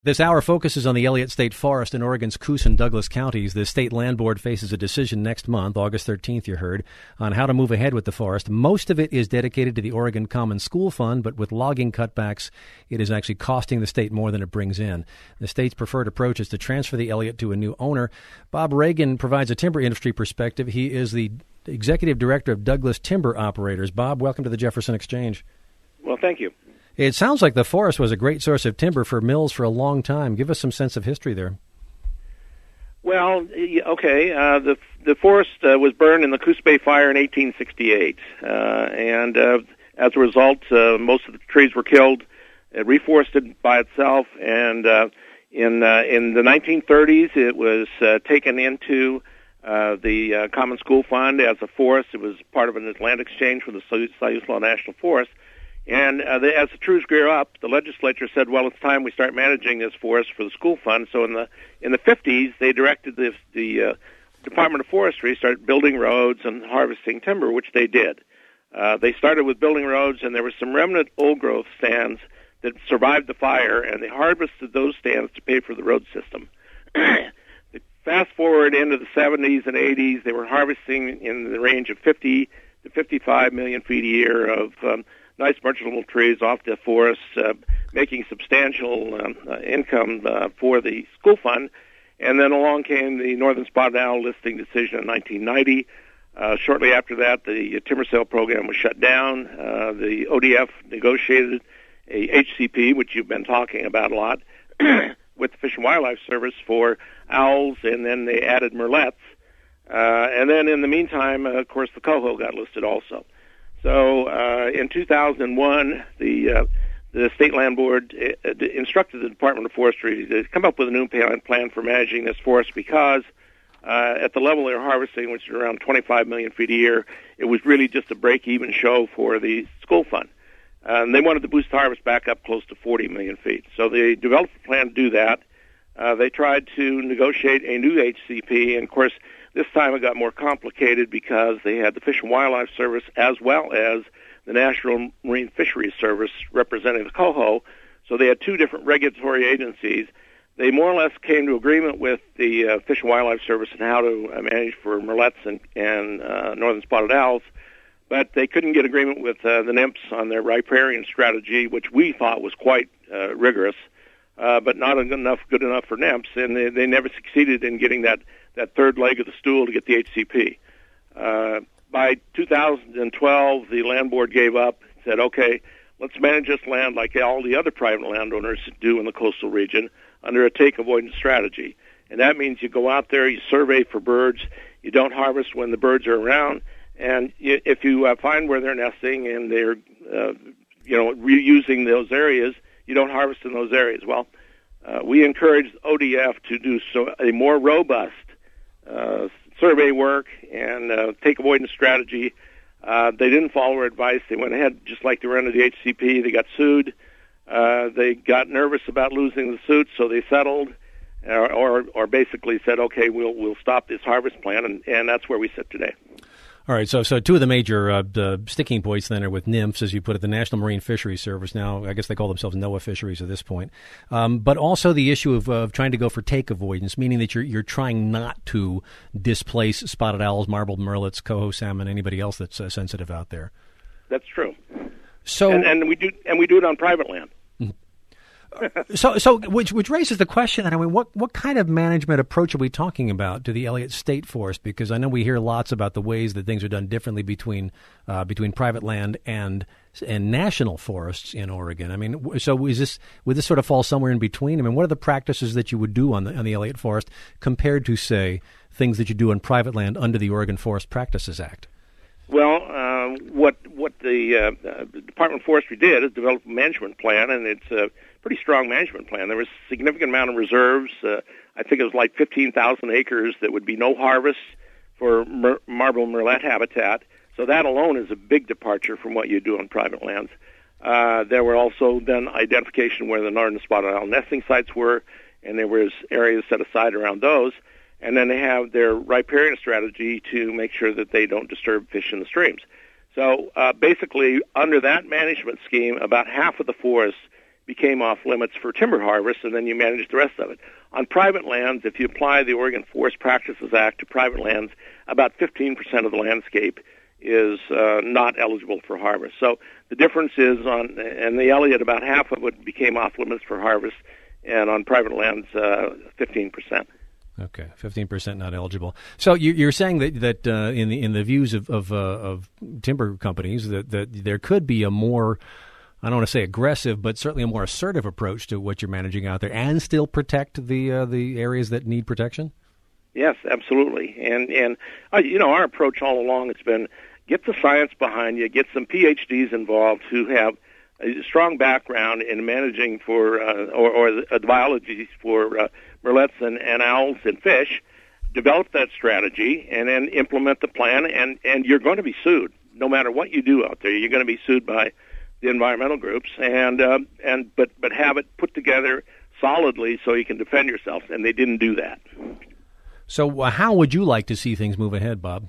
This hour focuses on the Elliott State Forest in Oregon's Coos and Douglas counties. The state land board faces a decision next month, August 13th, you heard, on how to move ahead with the forest. Most of it is dedicated to the Oregon Common School Fund, but with logging cutbacks, it is actually costing the state more than it brings in. The state's preferred approach is to transfer the Elliott to a new owner. Bob Reagan provides a timber industry perspective. He is the executive director of Douglas Timber Operators. Bob, welcome to the Jefferson Exchange. Well, thank you. It sounds like the forest was a great source of timber for mills for a long time. Give us some sense of history there. Well, okay. The forest was burned in the Coos Bay Fire in 1868, and as a result, most of the trees were killed, reforested by itself. And in the 1930s, it was taken into the Common School Fund as a forest. It was part of an land exchange for the Siuslaw National Forest. And as the trees grew up, the legislature said, "Well, it's time we start managing this forest for the school fund." So in the 50s, they directed the Department of Forestry start building roads and harvesting timber, which they did. They started with building roads, and there were some remnant old-growth stands that survived the fire, and they harvested those stands to pay for the road system. Fast forward into the 70s and 80s, they were harvesting in the range of 50 to 55 million feet a year of nice merchantable trees off the forest, making substantial income for the school fund. And then along came the Northern Spotted Owl listing decision in 1990. Shortly after that, the timber sale program was shut down. The ODF negotiated a HCP, which you've been talking about a lot, with the Fish and Wildlife Service for owls, and then they added murrelets. And then in the meantime, of course, the coho got listed also. So in 2001, the State Land Board instructed the Department of Forestry to come up with a new plan for managing this forest because at the level they're harvesting, which is around 25 million feet a year, it was really just a break-even show for the school fund. And they wanted to boost harvest back up close to 40 million feet. So they developed a plan to do that. They tried to negotiate a new HCP, and of course, this time it got more complicated because they had the Fish and Wildlife Service as well as the National Marine Fisheries Service representing the coho. So they had two different regulatory agencies. They more or less came to agreement with the Fish and Wildlife Service on how to manage for murrelets and northern spotted owls, but they couldn't get agreement with the NMFS on their riparian strategy, which we thought was quite rigorous, but not good enough for NMFS, and they never succeeded in getting that third leg of the stool to get the HCP. By 2012, the land board gave up, said, okay, let's manage this land like all the other private landowners do in the coastal region under a take avoidance strategy. And that means you go out there, you survey for birds, you don't harvest when the birds are around, and if you find where they're nesting and they're reusing those areas, you don't harvest in those areas. Well, we encourage ODF to do a more robust survey work and take avoidance strategy. They didn't follow our advice. They went ahead just like they were under the HCP. They got sued. They got nervous about losing the suit, so they settled, or basically said, okay, we'll stop this harvest plan, and that's where we sit today. All right, so two of the major sticking points then are with NMFS, as you put it, the National Marine Fisheries Service. Now, I guess they call themselves NOAA Fisheries at this point. But also the issue of trying to go for take avoidance, meaning that you're trying not to displace spotted owls, marbled murrelets, coho salmon, anybody else that's sensitive out there. That's true. So and we do it on private land. So which raises the question, I mean, what kind of management approach are we talking about to the Elliott State Forest? Because I know we hear lots about the ways that things are done differently between private land and national forests in Oregon. I mean, so would this sort of fall somewhere in between? I mean, what are the practices that you would do on the Elliott Forest compared to, say, things that you do on private land under the Oregon Forest Practices Act? Well, what the Department of Forestry did is develop a management plan, and it's a pretty strong management plan. There was a significant amount of reserves. I think it was like 15,000 acres that would be no harvest for marble murrelet habitat. So that alone is a big departure from what you do on private lands. There were also then identification where the northern spotted owl nesting sites were, and there was areas set aside around those. And then they have their riparian strategy to make sure that they don't disturb fish in the streams. So basically, under that management scheme, about half of the forest became off limits for timber harvest, and then you manage the rest of it. On private lands, if you apply the Oregon Forest Practices Act to private lands, about 15% of the landscape is not eligible for harvest. So the difference is and the Elliott, about half of it became off limits for harvest, and on private lands, 15%. Okay, 15% not eligible. So you're saying that in the views of timber companies that there could be a more, I don't want to say aggressive, but certainly a more assertive approach to what you're managing out there, and still protect the areas that need protection? Yes, absolutely. And our approach all along has been get the science behind you, get some PhDs involved who have a strong background in managing for or biology for merlets and owls and fish, develop that strategy, and then implement the plan, and you're going to be sued. No matter what you do out there, you're going to be sued by the environmental groups, but have it put together solidly so you can defend yourself, and they didn't do that. So how would you like to see things move ahead, Bob?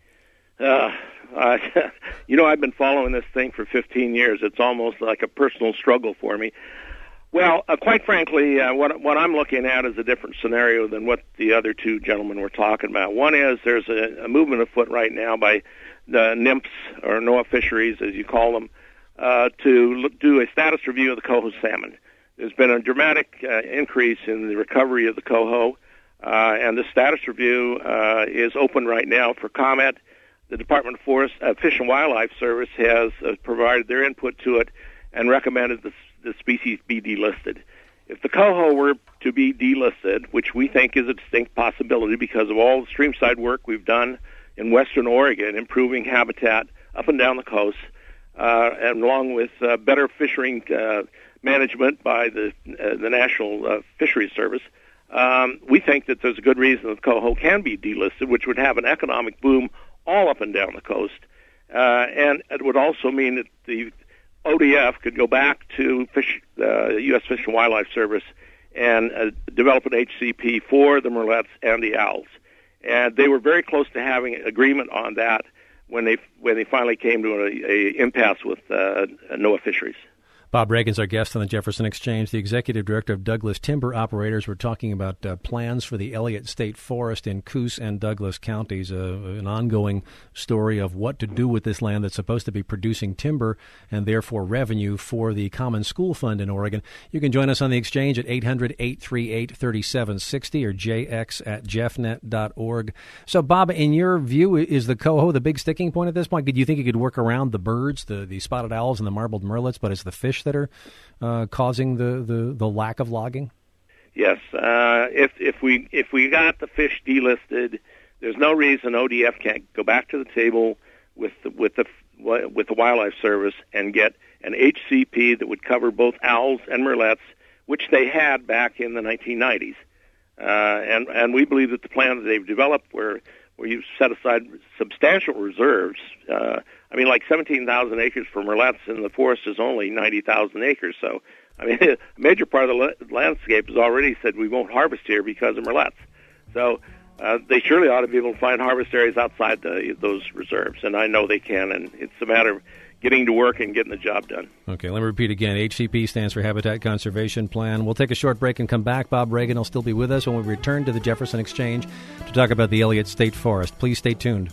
I've been following this thing for 15 years. It's almost like a personal struggle for me. Well, quite frankly, what I'm looking at is a different scenario than what the other two gentlemen were talking about. One is there's a movement afoot right now by the NIMPS, or NOAA Fisheries, as you call them, to do a status review of the coho salmon. There's been a dramatic increase in the recovery of the coho, and the status review is open right now for comment. The Department of Forest, Fish and Wildlife Service has provided their input to it and recommended the species be delisted. If the coho were to be delisted, which we think is a distinct possibility because of all the streamside work we've done in western Oregon, improving habitat up and down the coast, and along with better fishing management by the National Fisheries Service, we think that there's a good reason that coho can be delisted, which would have an economic boom all up and down the coast, and it would also mean that the ODF could go back to U.S. Fish and Wildlife Service and develop an HCP for the merlets and the owls. And they were very close to having agreement on that when they finally came to a impasse with NOAA Fisheries. Bob Reagan's our guest on the Jefferson Exchange, the executive director of Douglas Timber Operators. We're talking about plans for the Elliott State Forest in Coos and Douglas counties, an ongoing story of what to do with this land that's supposed to be producing timber and therefore revenue for the Common School Fund in Oregon. You can join us on the Exchange at 800-838-3760 or jx@jeffnet.org. So, Bob, in your view, is the coho the big sticking point at this point? Do you think you could work around the birds, the spotted owls and the marbled merlets, but it's the fish that are causing the lack of logging? Yes. If we got the fish delisted, there's no reason ODF can't go back to the table with the Wildlife Service and get an HCP that would cover both owls and merlets, which they had back in the 1990s. And we believe that the plan that they've developed, where you set aside substantial reserves. Like 17,000 acres for merlets, and the forest is only 90,000 acres. So, a major part of the landscape has already said we won't harvest here because of merlets. So they surely ought to be able to find harvest areas outside those reserves, and I know they can, and it's a matter of getting to work and getting the job done. Okay, let me repeat again. HCP stands for Habitat Conservation Plan. We'll take a short break and come back. Bob Reagan will still be with us when we return to the Jefferson Exchange to talk about the Elliott State Forest. Please stay tuned.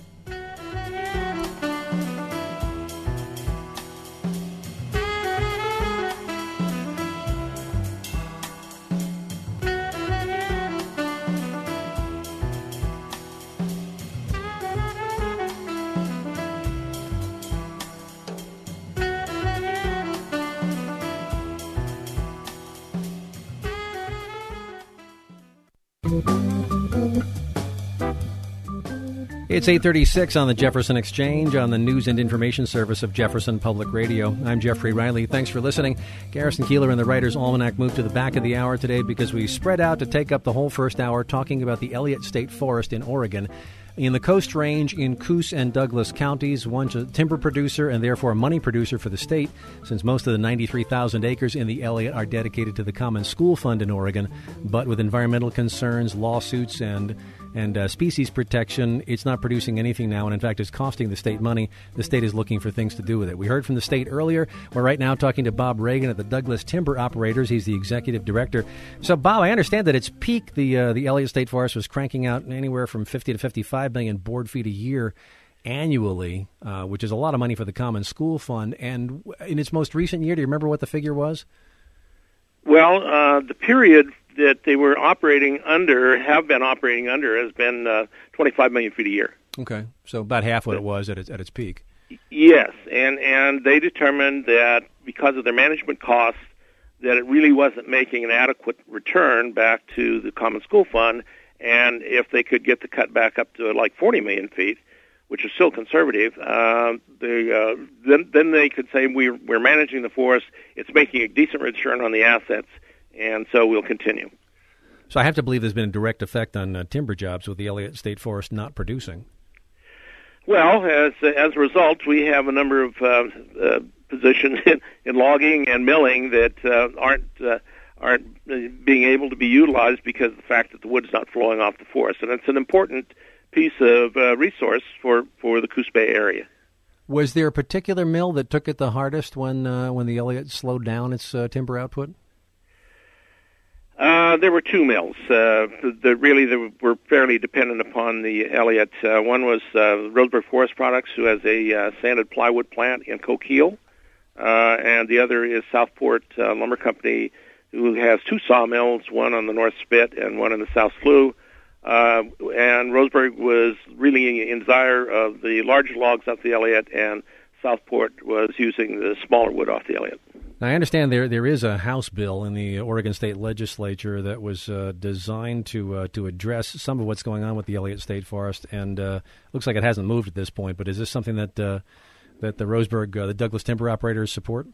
It's 8:36 on the Jefferson Exchange on the News and Information Service of Jefferson Public Radio. I'm Jeffrey Riley. Thanks for listening. Garrison Keillor and the Writer's Almanac moved to the back of the hour today because we spread out to take up the whole first hour talking about the Elliott State Forest in Oregon. In the Coast Range in Coos and Douglas counties, one's a timber producer and therefore a money producer for the state, since most of the 93,000 acres in the Elliott are dedicated to the Common School Fund in Oregon. But with environmental concerns, lawsuits, and And species protection, it's not producing anything now, and in fact, it's costing the state money. The state is looking for things to do with it. We heard from the state earlier. We're right now talking to Bob Reagan at the Douglas Timber Operators. He's the executive director. So, Bob, I understand that its peak, the Elliott State Forest was cranking out anywhere from 50 to 55 million board feet a year annually, which is a lot of money for the Common School Fund. And in its most recent year, do you remember what the figure was? Well, the period that they were operating under, have been operating under, has been 25 million feet a year. Okay, so about half what it was at its peak. Yes, and they determined that because of their management costs, that it really wasn't making an adequate return back to the Common School Fund, and if they could get the cut back up to like 40 million feet, which is still conservative, then they could say we're managing the forest, it's making a decent return on the assets, and so we'll continue. So I have to believe there's been a direct effect on timber jobs with the Elliott State Forest not producing. Well, as a result, we have a number of positions in logging and milling that aren't being able to be utilized because of the fact that the wood's not flowing off the forest, and it's an important piece of resource for the Coos Bay area. Was there a particular mill that took it the hardest when the Elliott slowed down its timber output? There were two mills. They were fairly dependent upon the Elliott. One was Roseburg Forest Products, who has a sanded plywood plant in Coquille, and the other is Southport Lumber Company, who has two sawmills, one on the North Spit and one in the South Slough. And Roseburg was really in desire of the larger logs off the Elliott, and Southport was using the smaller wood off the Elliott. Now, I understand there is a House bill in the Oregon State Legislature that was designed to address some of what's going on with the Elliott State Forest, and looks like it hasn't moved at this point. But is this something that the Roseburg, the Douglas Timber Operators support?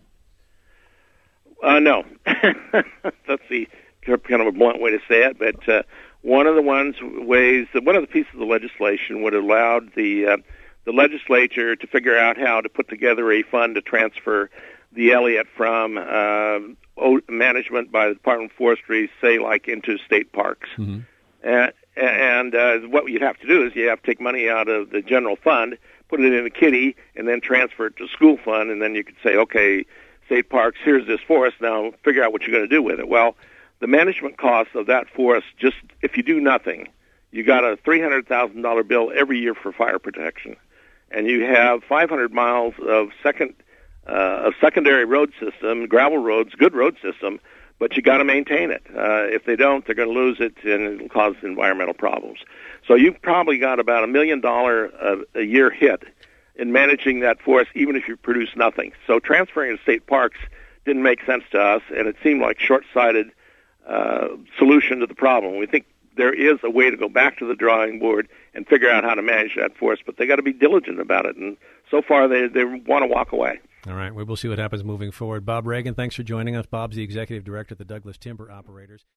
No, that's the kind of a blunt way to say it. But one of the pieces of the legislation would have allowed the legislature to figure out how to put together a fund to transfer the Elliott from management by the Department of Forestry, say, like into state parks. Mm-hmm. And what you'd have to do is you have to take money out of the general fund, put it in a kitty, and then transfer it to school fund, and then you could say, okay, state parks, here's this forest, now figure out what you're going to do with it. Well, the management cost of that forest, just if you do nothing, you got a $300,000 bill every year for fire protection, and you have 500 miles of secondary road system, gravel roads, good road system, but you got to maintain it. If they don't, they're going to lose it, and it'll cause environmental problems. So you've probably got about $1 million a year hit in managing that forest, even if you produce nothing. So transferring to state parks didn't make sense to us, and it seemed like short-sighted solution to the problem. We think there is a way to go back to the drawing board and figure out how to manage that forest, but they got to be diligent about it, and so far they want to walk away. All right, we will see what happens moving forward. Bob Reagan, thanks for joining us. Bob's the executive director at the Douglas Timber Operators.